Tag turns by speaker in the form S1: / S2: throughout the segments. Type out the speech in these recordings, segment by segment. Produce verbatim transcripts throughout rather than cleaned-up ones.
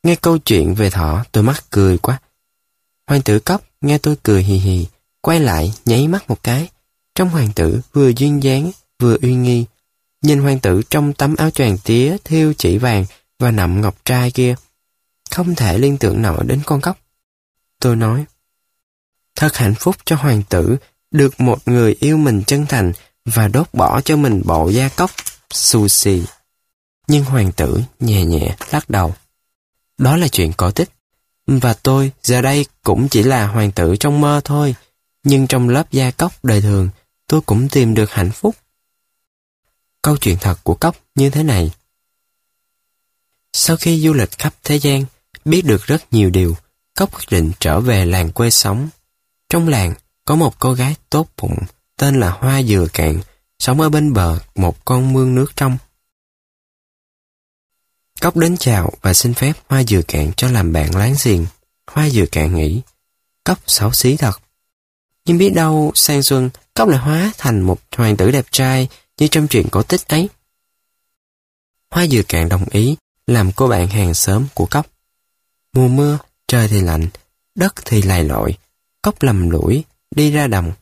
S1: Nghe câu chuyện về thỏ, tôi mắc cười quá. Hoàng tử Cóc nghe tôi cười hì hì, quay lại nháy mắt một cái. Trong hoàng tử vừa duyên dáng, vừa uy nghi. Nhìn hoàng tử trong tấm áo choàng tía thêu chỉ vàng và nạm ngọc trai kia, không thể liên tưởng nổi đến con cóc. Tôi nói, thật hạnh phúc cho hoàng tử được một người yêu mình chân thành và đốt bỏ cho mình bộ da cóc xù xì. Nhưng hoàng tử nhẹ nhẹ lắc đầu. Đó là chuyện cổ tích. Và tôi giờ đây cũng chỉ là hoàng tử trong mơ thôi. Nhưng trong lớp da cóc đời thường, tôi cũng tìm được hạnh phúc. Câu chuyện thật của cóc như thế này. Sau khi du lịch khắp thế gian, biết được rất nhiều điều, cóc quyết định trở về làng quê sống. Trong làng có một cô gái tốt bụng tên là Hoa Dừa Cạn, sống ở bên bờ một con mương nước trong. Cóc đến chào và xin phép Hoa Dừa Cạn cho làm bạn láng giềng. Hoa Dừa Cạn nghĩ, cóc xấu xí thật. Nhưng biết đâu sang xuân, cóc lại hóa thành một hoàng tử đẹp trai như trong chuyện cổ tích ấy. Hoa Dừa Cạn đồng ý làm cô bạn hàng xóm của cóc. Mùa mưa, trời thì lạnh, đất thì lầy lội, cóc lầm lũi đi ra đồng.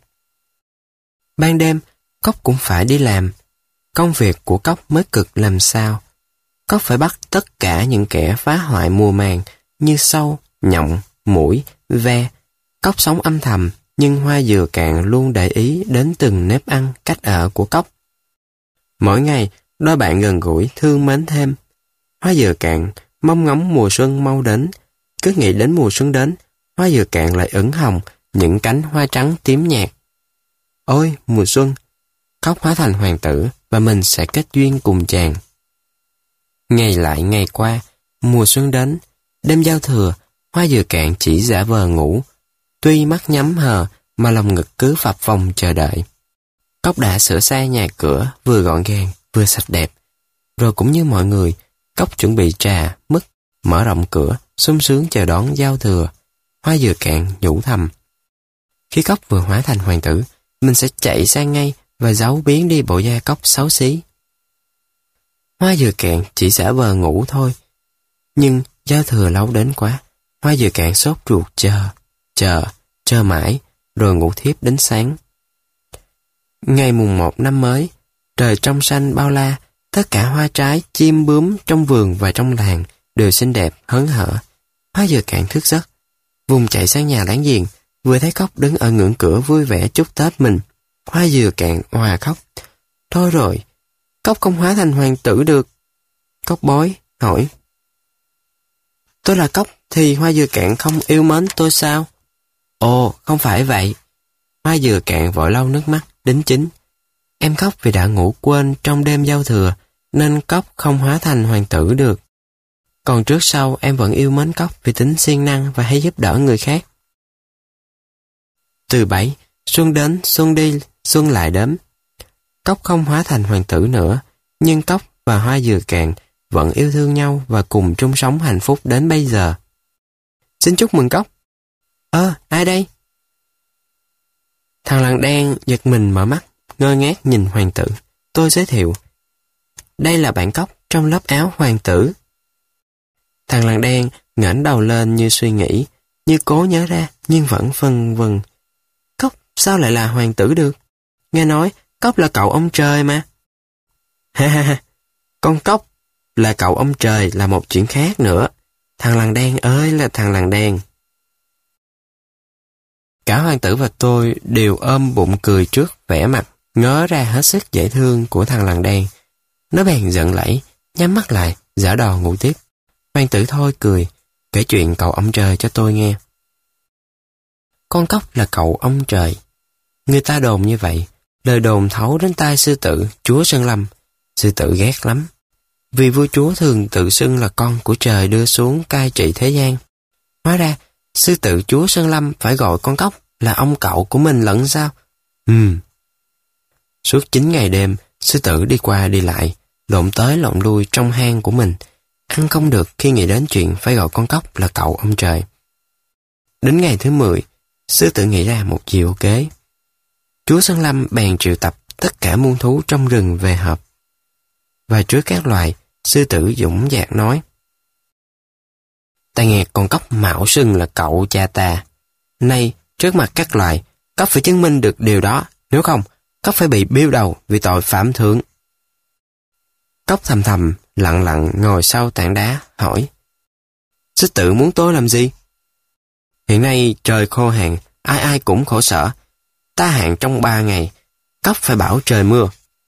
S1: Ban đêm, cóc cũng phải đi làm. Công việc của cóc mới cực làm sao. Cóc phải bắt tất cả những kẻ phá hoại mùa màng như sâu, nhộng, muỗi, ve. Cóc sống âm thầm, nhưng Hoa Dừa Cạn luôn để ý đến từng nếp ăn, cách ở của cóc. Mỗi ngày, đôi bạn gần gũi thương mến thêm. Hoa Dừa Cạn mong ngóng mùa xuân mau đến. Cứ nghĩ đến mùa xuân đến, Hoa Dừa Cạn lại ửng hồng những cánh hoa trắng tím nhạt. Ôi mùa xuân, cóc hóa thành hoàng tử và mình sẽ kết duyên cùng chàng. Ngày lại ngày qua, mùa xuân đến, đêm giao thừa, Hoa Dừa Cạn chỉ giả vờ ngủ. Tuy mắt nhắm hờ mà lòng ngực cứ phập phồng chờ đợi. Cóc đã sửa sang nhà cửa vừa gọn gàng vừa sạch đẹp. Rồi cũng như mọi người, cóc chuẩn bị trà, mứt, mở rộng cửa, sung sướng chờ đón giao thừa. Hoa Dừa Cạn nhủ thầm. Khi cóc vừa hóa thành hoàng tử, mình sẽ chạy sang ngay và giấu biến đi bộ da cóc xấu xí. Hoa Dừa Cạn chỉ giả vờ ngủ thôi. Nhưng giao thừa lâu đến quá, Hoa Dừa Cạn sốt ruột chờ, chờ, chờ mãi, rồi ngủ thiếp đến sáng. Ngày mùng một năm mới, trời trong xanh bao la, tất cả hoa trái, chim bướm trong vườn và trong làng đều xinh đẹp, hớn hở. Hoa Dừa Cạn thức giấc, vùng chạy sang nhà láng giềng, vừa thấy cóc đứng ở ngưỡng cửa vui vẻ chúc Tết mình. Hoa Dừa Cạn òa khóc. Thôi rồi, cóc không hóa thành hoàng tử được. Cóc bối, hỏi. Tôi là cóc thì Hoa Dừa Cạn không yêu mến tôi sao? Ồ, không phải vậy. Hoa Dừa Cạn vội lau nước mắt, đính chính. Em khóc vì đã ngủ quên trong đêm giao thừa, nên cóc không hóa thành hoàng tử được. Còn trước sau em vẫn yêu mến cóc vì tính siêng năng và hay giúp đỡ người khác. Từ bảy, xuân đến, xuân đi, xuân lại đến. Cóc không hóa thành hoàng tử nữa, nhưng cóc và Hoa Dừa Cạn vẫn yêu thương nhau và cùng chung sống hạnh phúc đến bây giờ. Xin chúc mừng cóc. Ơ, ai đây? Thằng lằn đen giật mình mở mắt, ngơ ngác nhìn hoàng tử. Tôi giới thiệu. Đây là bạn cóc trong lớp áo hoàng tử. Thằng lằn đen ngẩng đầu lên như suy nghĩ, như cố nhớ ra, nhưng vẫn vân vân. Cóc sao lại là hoàng tử được? Nghe nói cóc là cậu ông trời mà. Ha ha ha, con cóc là cậu ông trời là một chuyện khác nữa. Thằng lằn đen ơi là thằng lằn đen. Cả hoàng tử và tôi đều ôm bụng cười trước vẻ mặt ngớ ra hết sức dễ thương của thằng lằn đen. Nó bèn giận lẫy, nhắm mắt lại, giở đò ngủ tiếp. Hoàng tử thôi cười, kể chuyện cậu ông trời cho tôi nghe. Con cóc là cậu ông trời. Người ta đồn như vậy, lời đồn thấu đến tai sư tử, chúa Sơn Lâm. Sư tử ghét lắm, vì vua chúa thường tự xưng là con của trời đưa xuống cai trị thế gian. Hóa ra, sư tử chúa Sơn Lâm phải gọi con cóc là ông cậu của mình lẫn sao? Ừm. Suốt chín ngày đêm, sư tử đi qua đi lại, lộn tới lộn lui trong hang của mình, ăn không được khi nghĩ đến chuyện phải gọi con cóc là cậu ông trời. Đến ngày thứ mười, sư tử nghĩ ra một diệu kế. Chúa Sơn Lâm bèn triệu tập tất cả muôn thú trong rừng về họp. Và trước các loài, sư tử dũng dạc nói. ta nghe con cóc mạo xưng là cậu cha ta. Nay, trước mặt các loài, cóc phải chứng minh được điều đó, nếu không, cóc phải bị biêu đầu vì tội phạm thượng. Cóc thầm thầm, lặng lặng ngồi sau tảng đá, hỏi: Sư tử muốn tôi làm gì? Hiện nay trời khô hạn, ai ai cũng khổ sở. Ta hạn trong ba ngày, cóc phải bảo trời mưa.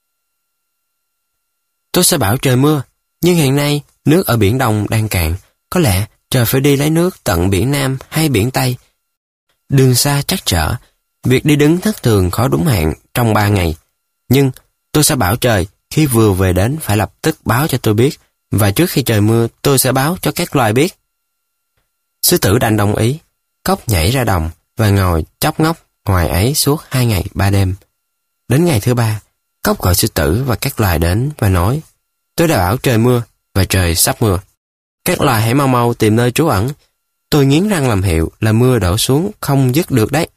S1: Tôi sẽ bảo trời mưa, nhưng hiện nay nước ở Biển Đông đang cạn, có lẽ trời phải đi lấy nước tận Biển Nam hay Biển Tây. Đường xa trắc trở, việc đi đứng thất thường khó đúng hạn trong ba ngày. Nhưng tôi sẽ bảo trời, khi vừa về đến phải lập tức báo cho tôi biết, và trước khi trời mưa tôi sẽ báo cho các loài biết. Sư tử đành đồng ý. Cóc nhảy ra đồng và ngồi chốc ngốc ngoài ấy suốt hai ngày ba đêm. Đến ngày thứ ba, cóc gọi sư tử và các loài đến và nói: Tôi đã bảo trời mưa và trời sắp mưa. Các loài hãy mau mau tìm nơi trú ẩn. Tôi nghiến răng làm hiệu là mưa đổ xuống không dứt được đấy.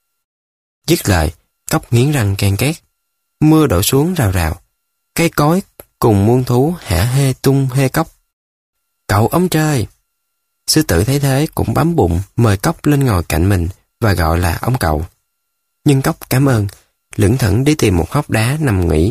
S1: Dứt lời, cóc nghiến răng ken két. Mưa đổ xuống rào rào. Cây cối cùng muôn thú hả hê tung hê cóc. Cậu ông trời! Sư tử thấy thế cũng bấm bụng mời cóc lên ngồi cạnh mình và gọi là ông cậu. Nhưng cóc cảm ơn, lững thững đi tìm một hốc đá nằm nghỉ.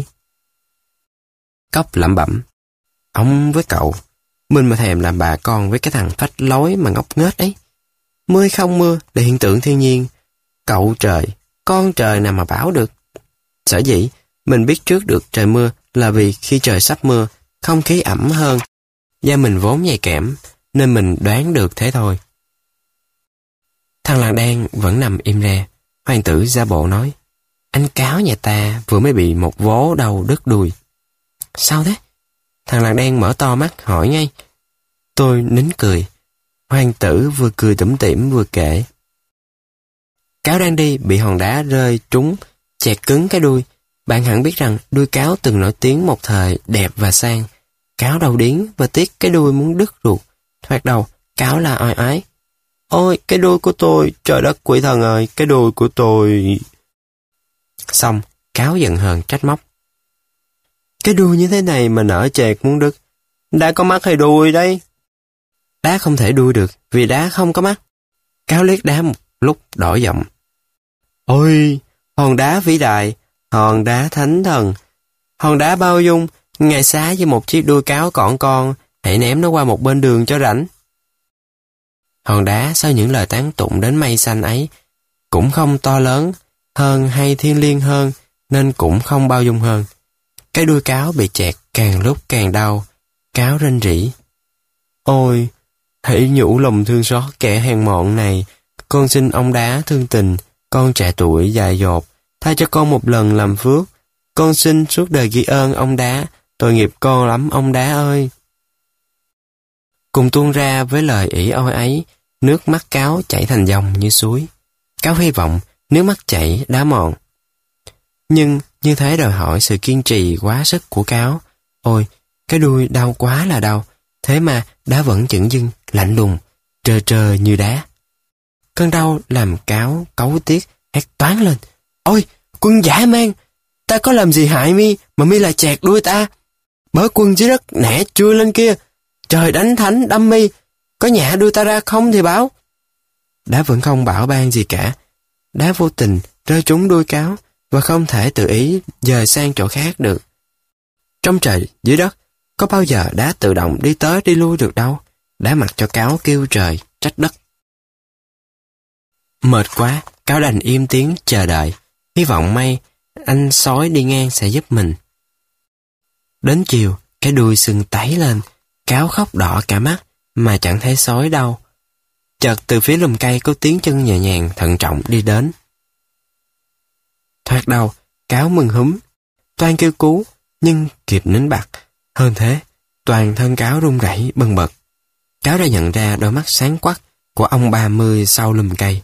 S1: Cóc lẩm bẩm: Ông với cậu, mình mà thèm làm bà con với cái thằng phách lối mà ngốc nghếch ấy. Mưa không mưa là hiện tượng thiên nhiên. Cậu trời, con trời nào mà bảo được. Sở dĩ mình biết trước được trời mưa là vì khi trời sắp mưa, không khí ẩm hơn. Da mình vốn nhạy cảm, nên mình đoán được thế thôi. Thằng làng đen vẫn nằm im re. Hoàng tử giả bộ nói: Anh cáo nhà ta vừa mới bị một vố đầu đứt đùi. Sao thế? Thằng làng đen mở to mắt hỏi ngay. Tôi nín cười. Hoàng tử vừa cười tủm tỉm vừa kể: Cáo đang đi bị hòn đá rơi trúng, chẹt cứng cái đuôi. Bạn hẳn biết rằng đuôi cáo từng nổi tiếng một thời đẹp và sang. Cáo đầu điếng và tiếc cái đuôi muốn đứt ruột. Thoạt đầu, cáo la oai oái: Ôi, cái đuôi của tôi, trời đất quỷ thần ơi, cái đuôi của tôi. Xong, cáo giận hờn trách móc: Cái đuôi như thế này mà nở chẹt muốn đứt. Đã có mắt hay đuôi đấy? Đá không thể đuôi được, vì đá không có mắt. Cáo liếc đá một lúc đổi giọng: Ôi, hòn đá vĩ đại, hòn đá thánh thần, hòn đá bao dung, ngày xá với một chiếc đuôi cáo còn con, hãy ném nó qua một bên đường cho rảnh. Hòn đá sau những lời tán tụng đến mây xanh ấy cũng không to lớn hơn hay thiêng liêng hơn, nên cũng không bao dung hơn. Cái đuôi cáo bị chẹt càng lúc càng đau. Cáo rên rỉ: Ôi, hãy nhủ lòng thương xót kẻ hèn mọn này. Con xin ông đá thương tình, con trẻ tuổi dại dột, tha cho con một lần làm phước. Con xin suốt đời ghi ơn ông đá, tội nghiệp con lắm ông đá ơi. Cùng tuôn ra với lời ỷ ôi ấy, nước mắt cáo chảy thành dòng như suối. Cáo hy vọng nước mắt chảy đá mòn. Nhưng như thế đòi hỏi sự kiên trì quá sức của cáo. Ôi, cái đuôi đau quá là đau, thế mà đá vẫn chững dưng, lạnh lùng, trơ trơ như đá. Cơn đau làm cáo cáu tiết, hét toáng lên: Ôi, quân dã man, ta có làm gì hại mi mà mi lại chẹt đuôi ta? Bớ quân dưới đất nẻ chui lên kia, trời đánh thánh đâm mi, có nhả đuôi ta ra không thì báo. Đá vẫn không bảo ban gì cả. Đá vô tình rơi trúng đuôi cáo và không thể tự ý dời sang chỗ khác được. Trong trời, dưới đất, có bao giờ đá tự động đi tới đi lui được đâu. Đá mặc cho cáo kêu trời, trách đất. Mệt quá, cáo đành im tiếng chờ đợi, hy vọng may anh sói đi ngang sẽ giúp mình. Đến chiều, cái đuôi sưng tấy lên, cáo khóc đỏ cả mắt mà chẳng thấy sói đâu. Chợt từ phía lùm cây có tiếng chân nhẹ nhàng thận trọng đi đến. Thoạt đầu, cáo mừng húm, toan kêu cứu, nhưng kịp nín bặt. Hơn thế, toàn thân cáo run rẩy bần bật. Cáo đã nhận ra đôi mắt sáng quắc của ông ba mươi sau lùm cây.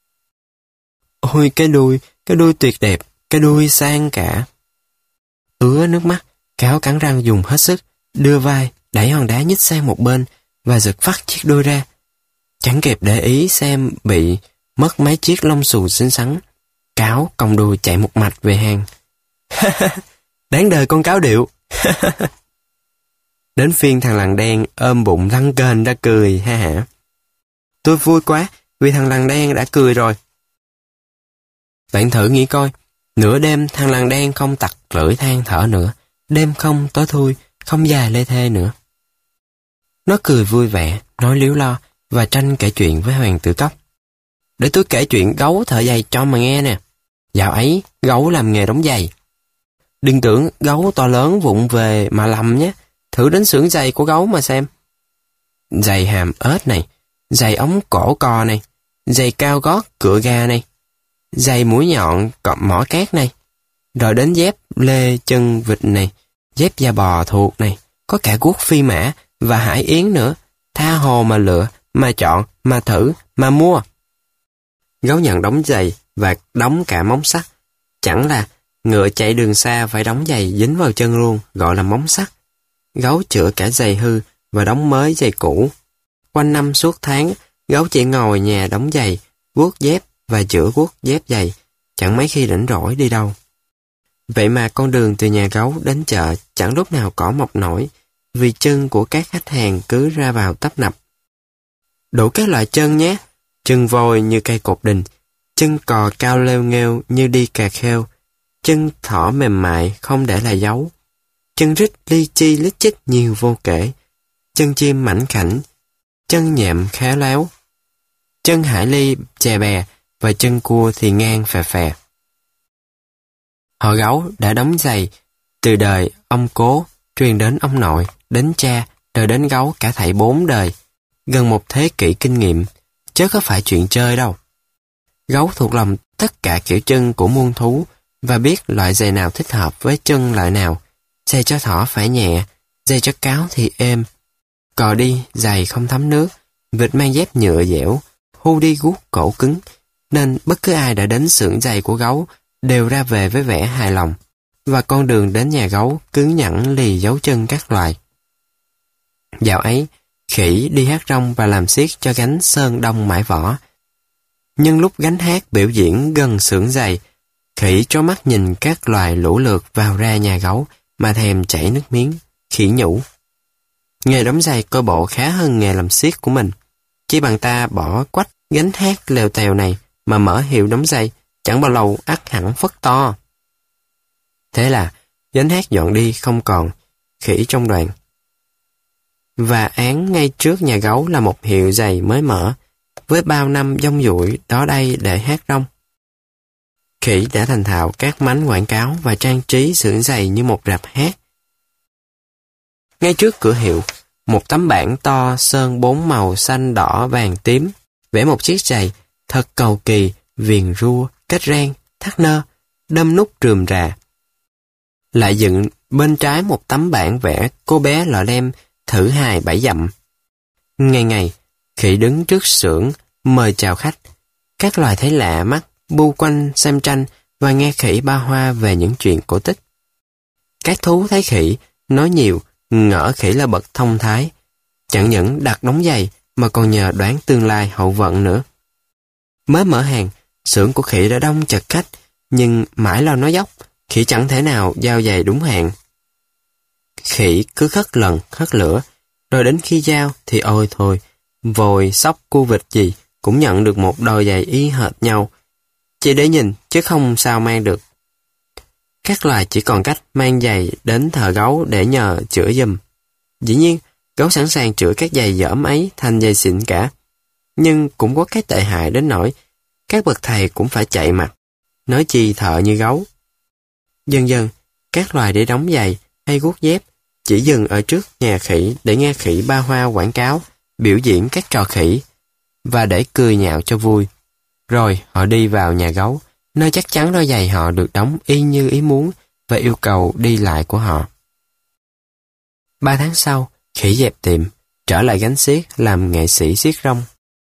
S1: Ôi cái đuôi, cái đuôi tuyệt đẹp, cái đuôi sang cả. Ứa nước mắt, cáo cắn răng dùng hết sức, đưa vai, đẩy hòn đá nhích sang một bên và giật phắt chiếc đuôi ra. Chẳng kịp để ý xem bị mất mấy chiếc lông xù xinh xắn. Cáo còng đuôi chạy một mạch về hang. Đáng đời con cáo điệu. Đến phiên thằng lằn đen ôm bụng lăn kênh ra cười ha hả. Tôi vui quá, vì thằng lằn đen đã cười rồi. Bạn thử nghĩ coi, nửa đêm thằng lằn đen không tặc lưỡi than thở nữa, đêm không tối thui, không dài lê thê nữa. Nó cười vui vẻ, nói líu lo và tranh kể chuyện với hoàng tử cóc. Để tôi kể chuyện gấu thợ giày cho mà nghe nè. Dạo ấy, gấu làm nghề đóng giày. Đừng tưởng gấu to lớn vụng về mà lầm nhé. Thử đến xưởng giày của gấu mà xem. Giày hàm ếch này, giày ống cổ cò này, giày cao gót cựa gà này, giày mũi nhọn cọp mỏ cát này, rồi đến dép lê chân vịt này, dép da bò thuộc này, có cả guốc phi mã và hải yến nữa. Tha hồ mà lựa, mà chọn, mà thử, mà mua. Gấu nhận đóng giày và đóng cả móng sắt. Chẳng là ngựa chạy đường xa phải đóng giày dính vào chân luôn, gọi là móng sắt. Gấu chữa cả giày hư và đóng mới giày cũ. Quanh năm suốt tháng, gấu chỉ ngồi nhà đóng giày, guốc dép và chữa guốc dép giày, chẳng mấy khi rảnh rỗi đi đâu. Vậy mà con đường từ nhà gấu đến chợ chẳng lúc nào cỏ mọc nổi, vì chân của các khách hàng cứ ra vào tấp nập. Đủ các loại chân nhé, chân voi như cây cột đình, chân cò cao leo nghêu như đi cà kheo, chân thỏ mềm mại không để lại dấu, chân rít li chi lít chích nhiều vô kể, chân chim mảnh khảnh, chân nhẹm khéo léo, chân hải ly chè bè và chân cua thì ngang phè phè. Họ gấu đã đóng giày từ đời ông cố, truyền đến ông nội, đến cha, rồi đến gấu cả thảy bốn đời, gần một thế kỷ kinh nghiệm, chứ có phải chuyện chơi đâu. Gấu thuộc lòng tất cả kiểu chân của muôn thú và biết loại giày nào thích hợp với chân loại nào. Giày cho thỏ phải nhẹ, giày cho cáo thì êm. Cò đi giày không thấm nước, vịt mang dép nhựa dẻo, hu đi guốc cổ cứng, nên bất cứ ai đã đến xưởng giày của gấu đều ra về với vẻ hài lòng, và con đường đến nhà gấu cứng nhẵn lì dấu chân các loài. Dạo ấy, khỉ đi hát rong và làm xiết cho gánh sơn đông mãi vỏ. Nhưng lúc gánh hát biểu diễn gần xưởng giày, khỉ trố mắt nhìn các loài lũ lượt vào ra nhà gấu mà thèm chảy nước miếng. Khỉ nhủ: nghề đóng giày coi bộ khá hơn nghề làm xiết của mình. Chỉ bằng ta bỏ quách gánh hát lèo tèo này mà mở hiệu đóng giày, chẳng bao lâu ắt hẳn phất to. Thế là gánh hát dọn đi không còn khỉ trong đoàn. Và án ngay trước nhà gấu là một hiệu giày mới mở, với bao năm dông dụi đó đây để hát rong. Khỉ đã thành thạo các mánh quảng cáo và trang trí xưởng giày như một rạp hát. Ngay trước cửa hiệu, một tấm bảng to sơn bốn màu xanh đỏ vàng tím, vẽ một chiếc giày thật cầu kỳ, viền rua, kết ren, thắt nơ, đâm nút rườm rà. Lại dựng bên trái một tấm bảng vẽ cô bé lọ lem thử hài bảy dặm. Ngày ngày, khỉ đứng trước xưởng mời chào khách. Các loài thấy lạ mắt, bu quanh xem tranh và nghe khỉ ba hoa về những chuyện cổ tích. Các thú thấy khỉ nói nhiều, ngỡ khỉ là bậc thông thái, chẳng những đặt đóng giày mà còn nhờ đoán tương lai hậu vận nữa. Mới mở hàng, xưởng của khỉ đã đông chật khách, nhưng mãi lo nói dốc, khỉ chẳng thể nào giao giày đúng hạn. Khỉ cứ khất lần, khất lửa, rồi đến khi giao thì ôi thôi, vồi, sóc, cu vịt gì cũng nhận được một đôi giày y hệt nhau, chỉ để nhìn chứ không sao mang được. Các loài chỉ còn cách mang giày đến thợ gấu để nhờ chữa giùm. Dĩ nhiên, gấu sẵn sàng chữa các giày dởm ấy thành giày xịn cả. Nhưng cũng có cái tệ hại đến nỗi các bậc thầy cũng phải chạy mặt, nói chi thợ như gấu. Dần dần, các loài để đóng giày hay guốc dép chỉ dừng ở trước nhà khỉ để nghe khỉ ba hoa quảng cáo, biểu diễn các trò khỉ, và để cười nhạo cho vui. Rồi họ đi vào nhà gấu, nơi chắc chắn đôi giày họ được đóng y như ý muốn và yêu cầu đi lại của họ. Ba tháng sau, khỉ dẹp tiệm, trở lại gánh xiết làm nghệ sĩ xiết rong.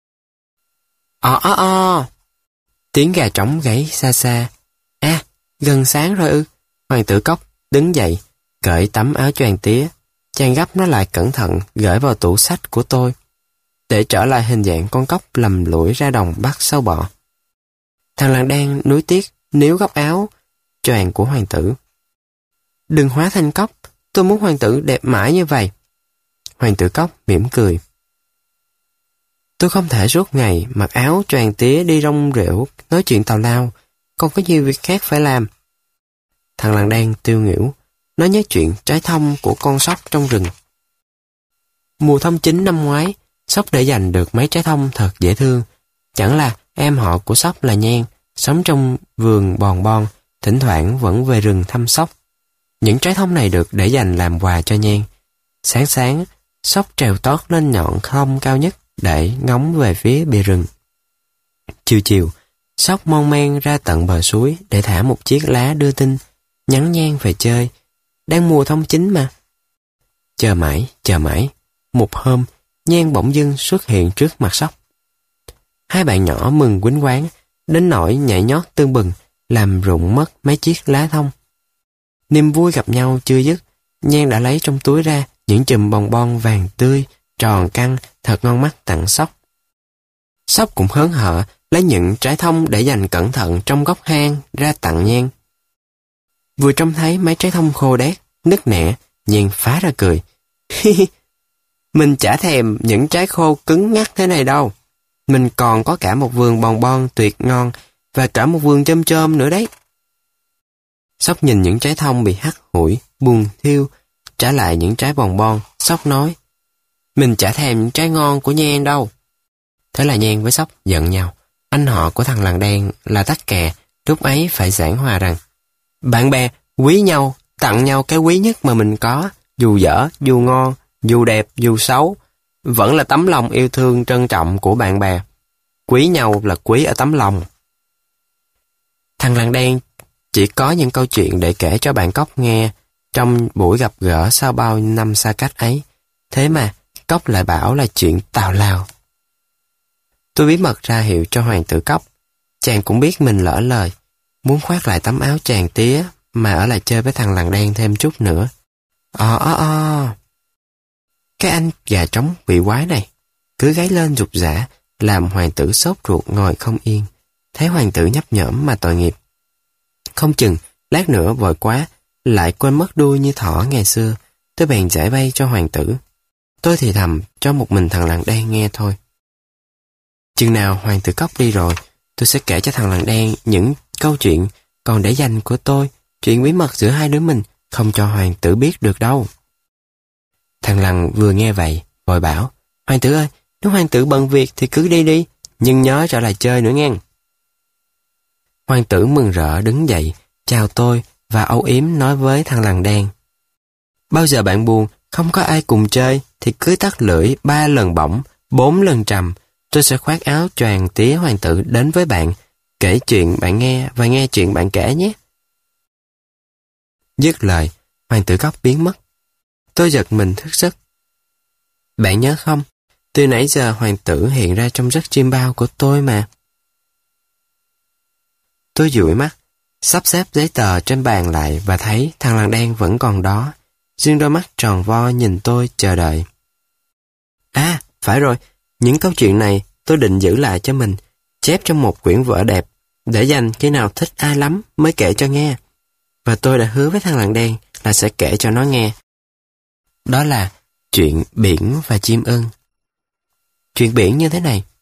S1: Ò o o! Tiếng gà trống gáy xa xa. À, gần sáng rồi ư? Hoàng tử cóc đứng dậy, cởi tấm áo choàng tía, chàng gấp nó lại cẩn thận gửi vào tủ sách của tôi, để trở lại hình dạng con cóc lầm lũi ra đồng bắt sâu bọ. Thằng lằn đen nuối tiếc níu góc áo choàng của hoàng tử. Đừng hóa thành cóc, tôi muốn hoàng tử đẹp mãi như vậy. Hoàng tử cóc mỉm cười. Tôi không thể suốt ngày mặc áo choàng tía đi rong rễu nói chuyện tào lao, còn có nhiều việc khác phải làm. Thằng lằn đen tiêu nghỉu, nó nhớ chuyện trái thông của con sóc trong rừng. Mùa thông chín năm ngoái, sóc để dành được mấy trái thông thật dễ thương. Chẳng là em họ của sóc là Nhan, sống trong vườn bòn bon, thỉnh thoảng vẫn về rừng thăm sóc. Những trái thông này được để dành làm quà cho Nhan. Sáng sáng, sóc trèo tót lên nhọn thông cao nhất để ngóng về phía bìa rừng. Chiều chiều, sóc mon men ra tận bờ suối để thả một chiếc lá đưa tin, nhắn Nhan về chơi. Đang mùa thông chín mà. Chờ mãi, chờ mãi. Một hôm, Nhan bỗng dưng xuất hiện trước mặt sóc. Hai bạn nhỏ mừng quýnh quáng, đến nỗi nhảy nhót tưng bừng, làm rụng mất mấy chiếc lá thông. Niềm vui gặp nhau chưa dứt, Nhan đã lấy trong túi ra những chùm bồng bon vàng tươi, tròn căng, thật ngon mắt tặng sóc. Sóc cũng hớn hở, lấy những trái thông để dành cẩn thận trong góc hang ra tặng Nhan. Vừa trông thấy mấy trái thông khô đét, nứt nẻ, Nhan phá ra cười. Mình chả thèm những trái khô cứng ngắc thế này đâu. Mình còn có cả một vườn bòn bon tuyệt ngon và cả một vườn chôm chôm nữa đấy. Sóc nhìn những trái thông bị hắt hủi, buồn thiêu, trả lại những trái bòn bon. Sóc nói, mình chả thèm những trái ngon của Nhan đâu. Thế là Nhan với Sóc giận nhau. Anh họ của thằng lằn đen là Tắc Kè lúc ấy phải giảng hòa rằng bạn bè quý nhau, tặng nhau cái quý nhất mà mình có, dù dở, dù ngon, dù đẹp, dù xấu, vẫn là tấm lòng yêu thương trân trọng của bạn bè. Quý nhau là quý ở tấm lòng. Thằng lằn đen chỉ có những câu chuyện để kể cho bạn Cóc nghe trong buổi gặp gỡ sau bao năm xa cách ấy. Thế mà Cóc lại bảo là chuyện tào lao. Tôi bí mật ra hiệu cho hoàng tử Cóc. Chàng cũng biết mình lỡ lời, muốn khoác lại tấm áo chàng tía mà ở lại chơi với thằng lằn đen thêm chút nữa. Ồ ồ ồ. Cái anh gà trống bị quái này cứ gáy lên rục rã, làm hoàng tử sốt ruột ngồi không yên. Thấy hoàng tử nhấp nhổm mà tội nghiệp. Không chừng lát nữa vội quá lại quên mất đuôi như thỏ ngày xưa. Tôi bèn giải bay cho hoàng tử. Tôi thì thầm cho một mình thằng lằn đen nghe thôi. Chừng nào hoàng tử Cóc đi rồi, tôi sẽ kể cho thằng lằn đen những câu chuyện còn để dành của tôi, chuyện bí mật giữa hai đứa mình, không cho hoàng tử biết được đâu. Thằng lằn vừa nghe vậy, vội bảo, hoàng tử ơi, nếu hoàng tử bận việc thì cứ đi đi, nhưng nhớ trở lại chơi nữa nghe. Hoàng tử mừng rỡ đứng dậy, chào tôi và âu yếm nói với thằng lằn đen. Bao giờ bạn buồn, không có ai cùng chơi, thì cứ tắt lưỡi ba lần bổng, bốn lần trầm. Tôi sẽ khoác áo choàng tía hoàng tử đến với bạn, kể chuyện bạn nghe và nghe chuyện bạn kể nhé. Dứt lời, hoàng tử Cóc biến mất. Tôi giật mình thức giấc. Bạn nhớ không, từ nãy giờ hoàng tử hiện ra trong giấc chiêm bao của tôi mà. Tôi dụi mắt, sắp xếp giấy tờ trên bàn lại và thấy thằng lằn đen vẫn còn đó, riêng đôi mắt tròn vo nhìn tôi chờ đợi. À, phải rồi, những câu chuyện này tôi định giữ lại cho mình, chép trong một quyển vở đẹp, để dành khi nào thích ai lắm mới kể cho nghe. Và tôi đã hứa với thằng lằn đen là sẽ kể cho nó nghe. Đó là chuyện biển và chim ưng. Chuyện biển như thế này.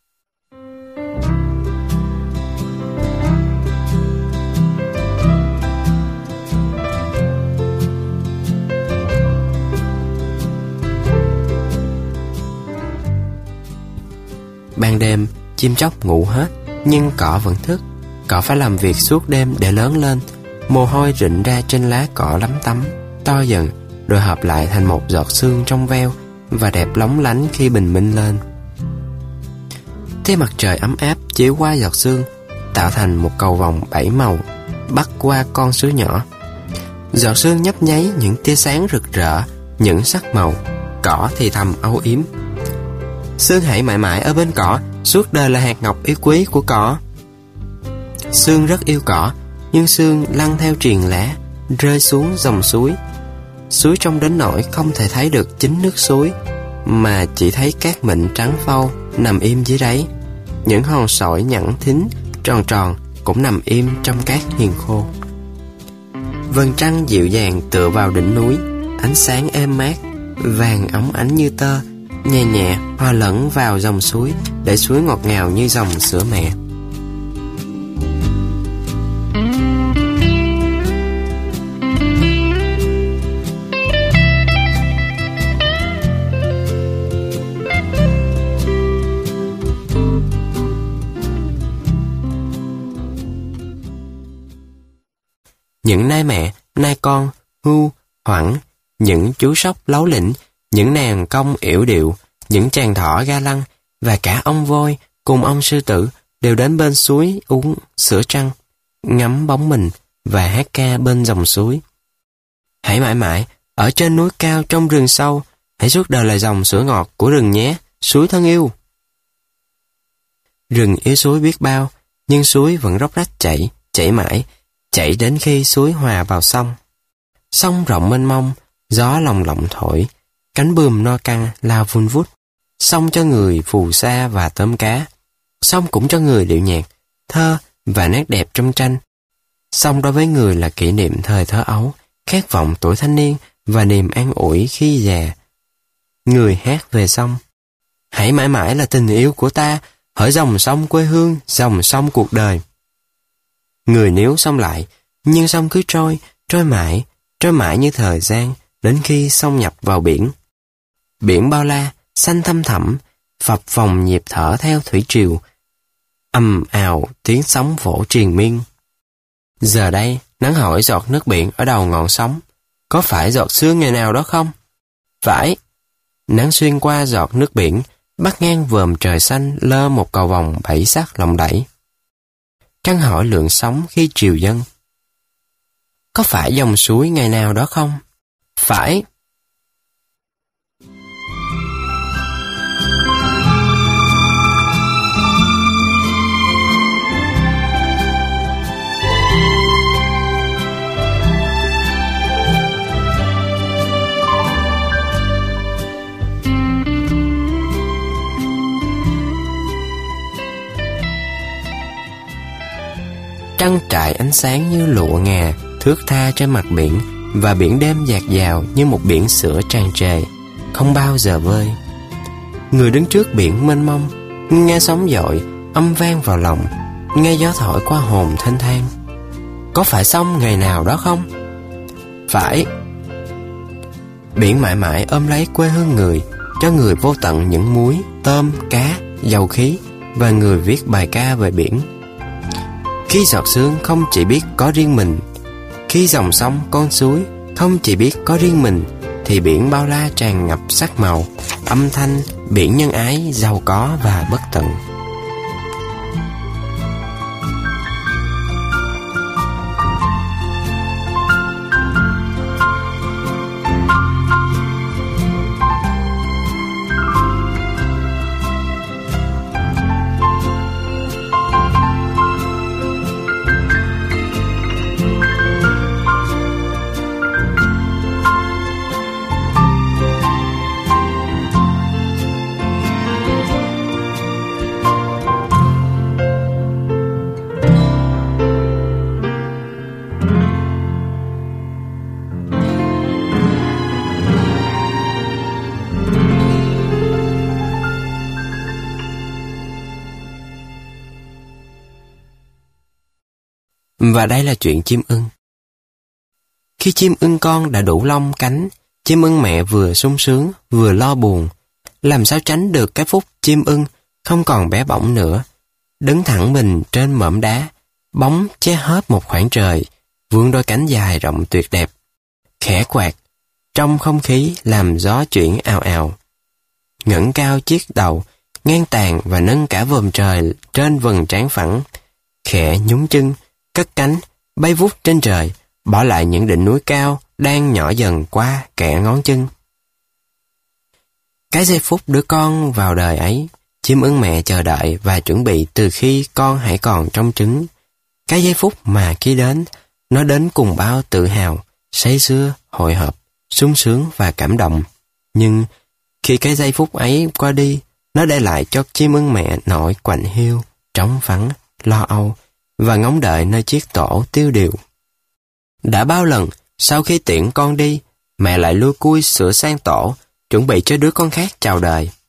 S1: Ban đêm, chim chóc ngủ hết, nhưng cỏ vẫn thức. Cỏ phải làm việc suốt đêm để lớn lên. Mồ hôi rịn ra trên lá cỏ lấm tấm, to dần, rồi hợp lại thành một giọt sương trong veo và đẹp lóng lánh khi bình minh lên. Tia mặt trời ấm áp chiếu qua giọt sương, tạo thành một cầu vồng bảy màu, bắc qua con suối nhỏ. Giọt sương nhấp nháy những tia sáng rực rỡ, những sắc màu. Cỏ thì thầm âu yếm. Sương hãy mãi mãi ở bên cỏ, suốt đời là hạt ngọc yêu quý của cỏ. Sương rất yêu cỏ, nhưng sương lăn theo triền lá, rơi xuống dòng suối. Suối trong đến nỗi không thể thấy được chính nước suối, mà chỉ thấy cát mịn trắng phau nằm im dưới đáy. Những hòn sỏi nhẵn thính, tròn tròn cũng nằm im trong cát hiền khô. Vầng trăng dịu dàng tựa vào đỉnh núi, ánh sáng êm mát, vàng óng ánh như tơ, nhẹ nhẹ hòa lẫn vào dòng suối, để suối ngọt ngào như dòng sữa mẹ. Những nai mẹ, nai con, hưu, hoẳng, những chú sóc lấu lĩnh, những nàng công yểu điệu, những chàng thỏ ga lăng và cả ông voi cùng ông sư tử đều đến bên suối uống sữa trăng, ngắm bóng mình và hát ca bên dòng suối. Hãy mãi mãi ở trên núi cao trong rừng sâu, hãy suốt đời là dòng sữa ngọt của rừng nhé, suối thân yêu. Rừng yêu suối biết bao, nhưng suối vẫn róc rách chảy, chảy mãi, chảy đến khi suối hòa vào sông. Sông rộng mênh mông, gió lồng lộng thổi, cánh bươm no căng lao vun vút. Sông cho người phù sa và tôm cá. Sông cũng cho người điệu nhạc, thơ và nét đẹp trong tranh. Sông đối với người là kỷ niệm thời thơ ấu, khát vọng tuổi thanh niên và niềm an ủi khi già. Người hát về sông. Hãy mãi mãi là tình yêu của ta, hỡi dòng sông quê hương, dòng sông cuộc đời. Người níu sông lại, nhưng sông cứ trôi, trôi mãi, trôi mãi như thời gian, đến khi sông nhập vào biển. Biển bao la, xanh thăm thẳm, phập phồng nhịp thở theo thủy triều, ầm ào tiếng sóng vỗ triền miên. Giờ đây, nắng hỏi giọt nước biển ở đầu ngọn sóng, có phải giọt sương ngày nào đó không? Phải. Nắng xuyên qua giọt nước biển, bắt ngang vòm trời xanh lơ một cầu vồng bảy sắc lộng đẩy. Trăng hỏi lượng sóng khi triều dâng, có phải dòng suối ngày nào đó không? Phải. Trăng trải ánh sáng như lụa ngà, thướt tha trên mặt biển, và biển đêm dạt dào như một biển sữa tràn trề, không bao giờ vơi. Người đứng trước biển mênh mông, nghe sóng dội, âm vang vào lòng, nghe gió thổi qua hồn thênh thang. Có phải sông ngày nào đó không? Phải. Biển mãi mãi ôm lấy quê hương người, cho người vô tận những muối, tôm, cá, dầu khí, và người viết bài ca về biển. Khi giọt sương không chỉ biết có riêng mình, khi dòng sông con suối không chỉ biết có riêng mình, thì biển bao la tràn ngập sắc màu, âm thanh, biển nhân ái, giàu có và bất tận. Và đây là chuyện chim ưng. Khi chim ưng con đã đủ lông cánh, chim ưng mẹ vừa sung sướng vừa lo buồn. Làm sao tránh được cái phút chim ưng không còn bé bỏng nữa, đứng thẳng mình trên mỏm đá, bóng che hết một khoảng trời, vươn đôi cánh dài rộng tuyệt đẹp, khẽ quạt trong không khí làm gió chuyển ào ào. Ngẩng cao chiếc đầu, ngang tàn và nâng cả vòm trời trên vầng trán phẳng, khẽ nhún chân, cất cánh, bay vút trên trời, bỏ lại những đỉnh núi cao đang nhỏ dần qua kẽ ngón chân. Cái giây phút đứa con vào đời ấy, chim ưng mẹ chờ đợi và chuẩn bị từ khi con hãy còn trong trứng. Cái giây phút mà khi đến, nó đến cùng bao tự hào, say sưa, hồi hộp, sung sướng và cảm động. Nhưng khi cái giây phút ấy qua đi, nó để lại cho chim ưng mẹ nỗi quạnh hiu, trống vắng, lo âu và ngóng đợi nơi chiếc tổ tiêu điều. Đã bao lần, sau khi tiễn con đi, mẹ lại lui cui sửa sang tổ, chuẩn bị cho đứa con khác chào đời.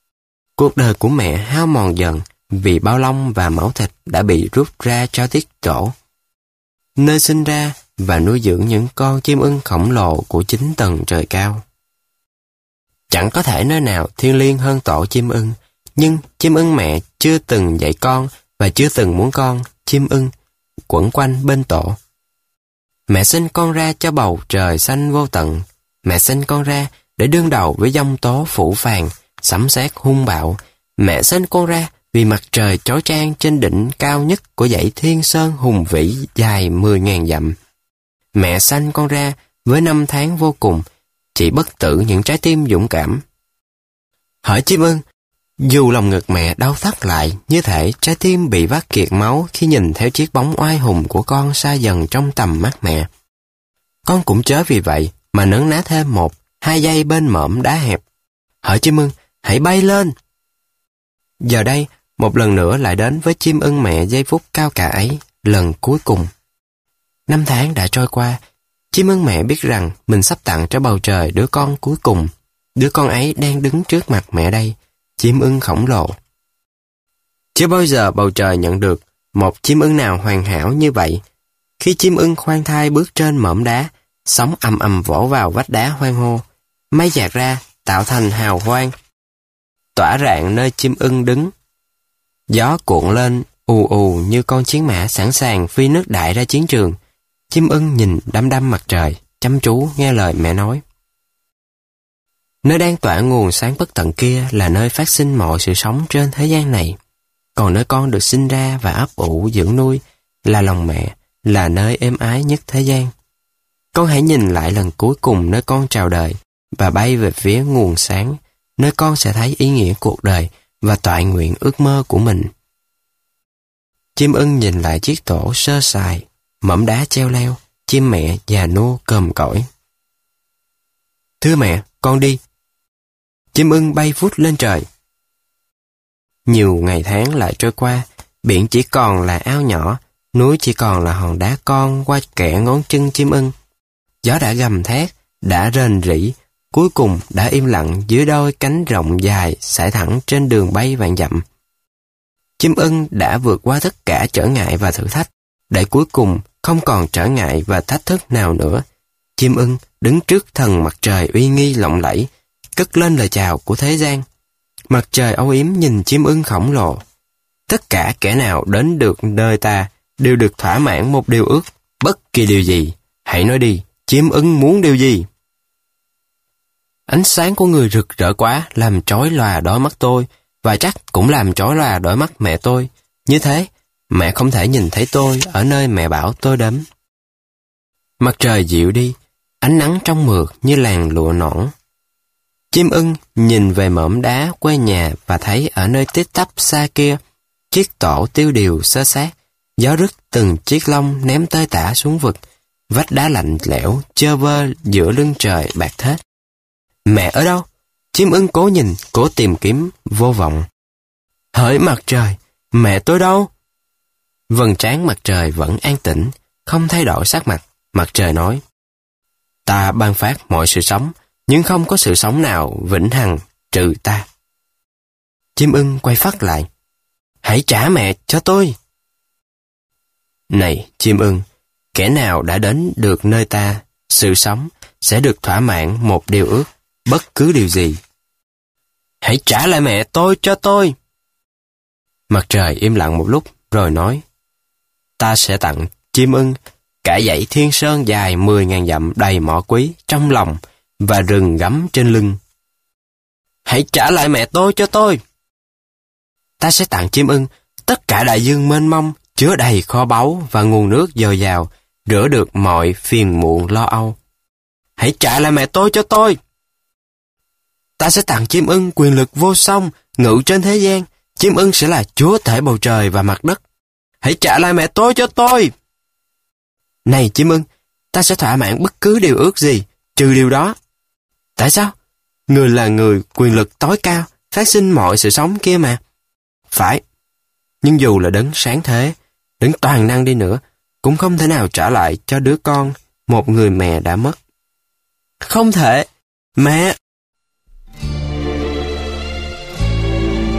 S1: Cuộc đời của mẹ hao mòn dần vì bao lông và máu thịt đã bị rút ra cho tiết tổ, nơi sinh ra và nuôi dưỡng những con chim ưng khổng lồ của chín tầng trời cao. Chẳng có thể nơi nào thiêng liêng hơn tổ chim ưng, nhưng chim ưng mẹ chưa từng dạy con và chưa từng muốn con, chim ưng, quẩn quanh bên tổ. Mẹ sinh con ra cho bầu trời xanh vô tận. Mẹ sinh con ra để đương đầu với giông tố phủ phàng, sấm sét hung bạo. Mẹ sinh con ra vì mặt trời chói chang trên đỉnh cao nhất của dãy Thiên Sơn hùng vĩ dài mười ngàn dặm. Mẹ sanh con ra với năm tháng vô cùng, chỉ bất tử những trái tim dũng cảm. Hỡi chim ưng, dù lòng ngực mẹ đau thắt lại, như thể trái tim bị vắt kiệt máu khi nhìn theo chiếc bóng oai hùng của con xa dần trong tầm mắt mẹ. Con cũng chớ vì vậy mà nấn ná thêm một, hai giây bên mỏm đá hẹp. Hỡi chim ưng, hãy bay lên! Giờ đây, một lần nữa lại đến với chim ưng mẹ giây phút cao cả ấy, lần cuối cùng. Năm tháng đã trôi qua, chim ưng mẹ biết rằng mình sắp tặng cho bầu trời đứa con cuối cùng. Đứa con ấy đang đứng trước mặt mẹ đây, chim ưng khổng lồ. Chưa bao giờ bầu trời nhận được một chim ưng nào hoàn hảo như vậy. Khi chim ưng khoan thai bước trên mỏm đá, sóng ầm ầm vỗ vào vách đá hoang hô, mây dạt ra tạo thành hào quang, tỏa rạng nơi chim ưng đứng. Gió cuộn lên ù ù như con chiến mã sẵn sàng phi nước đại ra chiến trường. Chim ưng nhìn đăm đăm mặt trời, chăm chú nghe lời mẹ nói. Nơi đang tỏa nguồn sáng bất tận kia là nơi phát sinh mọi sự sống trên thế gian này. Còn nơi con được sinh ra và ấp ủ dưỡng nuôi là lòng mẹ, là nơi êm ái nhất thế gian. Con hãy nhìn lại lần cuối cùng nơi con chào đời và bay về phía nguồn sáng, nơi con sẽ thấy ý nghĩa cuộc đời và toại nguyện ước mơ của mình. Chim ưng nhìn lại chiếc tổ sơ sài, mỏm đá treo leo, chim mẹ già nua còm cõi. Thưa mẹ, con đi. Chim ưng bay vút lên trời. Nhiều ngày tháng lại trôi qua, biển chỉ còn là ao nhỏ, núi chỉ còn là hòn đá con qua kẽ ngón chân chim ưng. Gió đã gầm thét, đã rền rĩ, cuối cùng đã im lặng dưới đôi cánh rộng dài sải thẳng trên đường bay vạn dặm. Chim ưng đã vượt qua tất cả trở ngại và thử thách, để cuối cùng không còn trở ngại và thách thức nào nữa. Chim ưng đứng trước thần mặt trời uy nghi lộng lẫy, cất lên lời chào của thế gian. Mặt trời âu yếm nhìn chim ưng khổng lồ. Tất cả kẻ nào đến được nơi ta đều được thỏa mãn một điều ước, bất kỳ điều gì. Hãy nói đi, chim ưng muốn điều gì? Ánh sáng của người rực rỡ quá làm chói lòa đôi mắt tôi, và chắc cũng làm chói lòa đôi mắt mẹ tôi. Như thế, mẹ không thể nhìn thấy tôi ở nơi mẹ bảo tôi đến. Mặt trời dịu đi, ánh nắng trong mượt như làn lụa nõn. Chim ưng nhìn về mỏm đá quê nhà và thấy ở nơi tít tắp xa kia, chiếc tổ tiêu điều xơ xác, gió rứt từng chiếc lông ném tơi tả xuống vực, vách đá lạnh lẽo chơ vơ giữa lưng trời bạc thết. Mẹ ở đâu? Chim ưng cố nhìn, cố tìm kiếm, vô vọng. Hỡi mặt trời, mẹ tôi đâu? Vầng trán mặt trời vẫn an tĩnh, không thay đổi sắc mặt. Mặt trời nói, ta ban phát mọi sự sống, nhưng không có sự sống nào vĩnh hằng trừ ta. Chim ưng quay phắt lại, hãy trả mẹ cho tôi. Này chim ưng, kẻ nào đã đến được nơi ta, sự sống sẽ được thỏa mãn một điều ước, bất cứ điều gì. Hãy trả lại mẹ tôi cho tôi. Mặt trời im lặng một lúc rồi nói, ta sẽ tặng chim ưng cả dãy Thiên Sơn dài mười ngàn dặm đầy mỏ quý trong lòng và rừng gấm trên lưng. Hãy trả lại mẹ tôi cho tôi. Ta sẽ tặng chim ưng tất cả đại dương mênh mông chứa đầy kho báu và nguồn nước dồi dào, rửa được mọi phiền muộn lo âu. Hãy trả lại mẹ tôi cho tôi. Ta sẽ tặng chim ưng quyền lực vô song, ngự trên thế gian. Chim ưng sẽ là chúa tể bầu trời và mặt đất. Hãy trả lại mẹ tôi cho tôi. Này chim ưng, ta sẽ thỏa mãn bất cứ điều ước gì, trừ điều đó. Tại sao? Người là người quyền lực tối cao, phát sinh mọi sự sống kia mà. Phải, nhưng dù là đấng sáng thế, đấng toàn năng đi nữa, cũng không thể nào trả lại cho đứa con một người mẹ đã mất. Không thể, mẹ.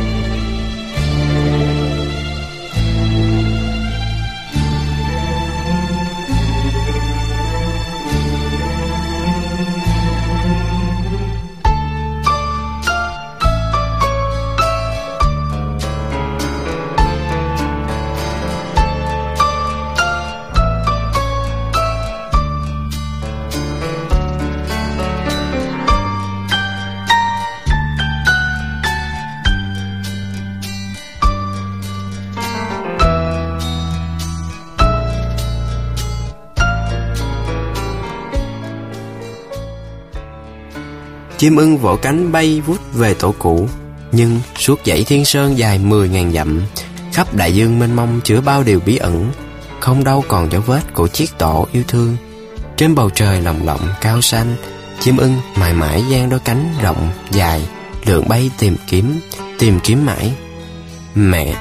S1: Chim ưng vỗ cánh bay vút về tổ cũ. Nhưng suốt dãy thiên sơn dài mười ngàn dặm, khắp đại dương mênh mông chứa bao điều bí ẩn, không đâu còn dấu vết của chiếc tổ yêu thương. Trên bầu trời lồng lộng cao xanh, chim ưng mãi mãi dang đôi cánh rộng dài, lượn bay tìm kiếm, tìm kiếm mãi. Mẹ.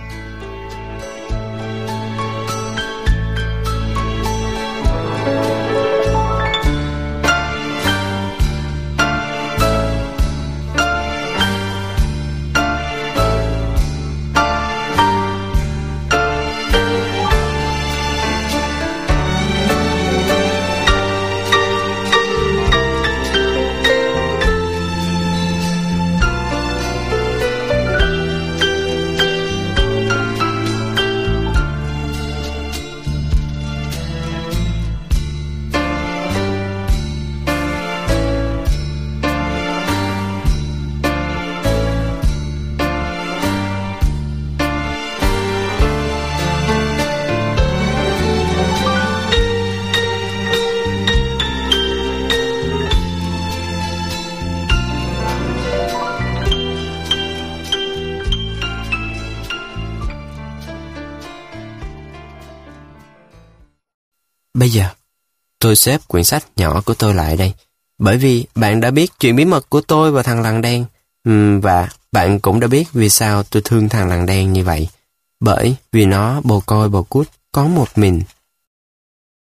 S1: Bây giờ, tôi xếp quyển sách nhỏ của tôi lại đây, bởi vì bạn đã biết chuyện bí mật của tôi và thằng lằn đen, uhm, và bạn cũng đã biết vì sao tôi thương thằng lằn đen như vậy. Bởi vì nó bồ côi bồ cút, có một mình.